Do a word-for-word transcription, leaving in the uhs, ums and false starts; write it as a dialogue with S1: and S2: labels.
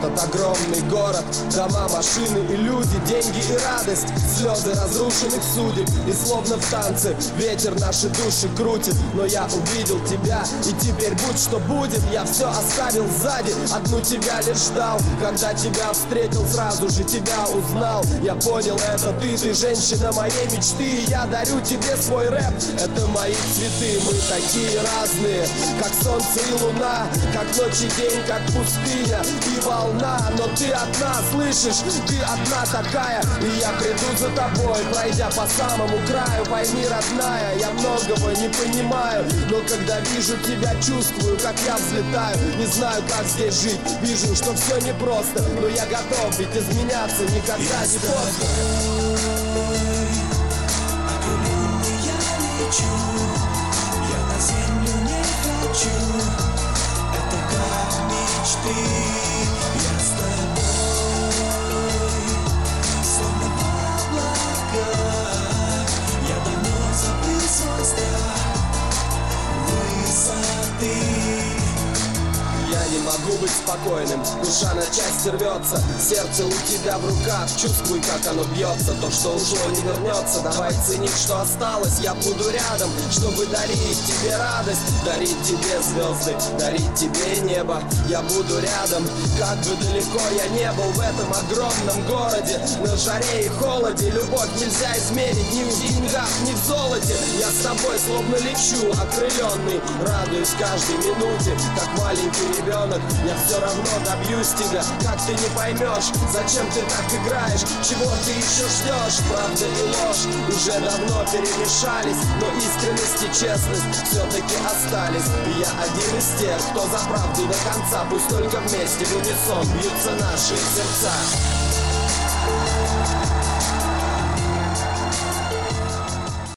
S1: этот огромный город. Дома, машины и люди, деньги и радость, слезы разрушенных судеб. И словно в танце ветер наши души крутит. Но я увидел тебя, и теперь будь что будет. Я все оставил сзади, одну тебя лишь ждал. Когда тебя встретил, сразу же тебя узнал. Я понял, это ты, ты женщина моей мечты. И я дарю тебе свой рэп, это мои цветы. Мы такие разные, как солнце и луна, как ночь и день, как пустыня и волна. Но ты одна, слышишь, ты одна такая. И я приду за тобой, пройдя по самому краю. Пойми, родная, я многого не понимаю, но когда вижу тебя, чувствую, как я взлетаю. Не знаю, как здесь жить, вижу, что все непросто, но я готов, ведь изменяться никогда не поздно.
S2: Я на землю не хочу, это как мечты. Я с тобой, словно в облаках. Я давно забыл свой страх высоты.
S1: Я не могу быть спокойным, душа на части рвется, сердце у тебя в руках, чувствуй, как оно бьется. То, что ушло, не вернется, давай ценить, что осталось. Я буду рядом, чтобы дарить тебе радость, дарить тебе звезды, дарить тебе небо. Я буду рядом, как бы далеко я не был в этом огромном городе. На жаре и холоде любовь нельзя измерить ни в деньгах, ни в золоте. Я с тобой словно лечу, окрыленный, радуюсь каждой минуте, как маленький ребенок. Я все равно добьюсь тебя, как ты не поймешь, зачем ты так играешь, чего ты еще ждешь. Правда и ложь уже давно перемешались, но искренность и честность все-таки остались. И я один из тех, кто за правду до конца. Пусть только вместе в унисон бьются наши сердца.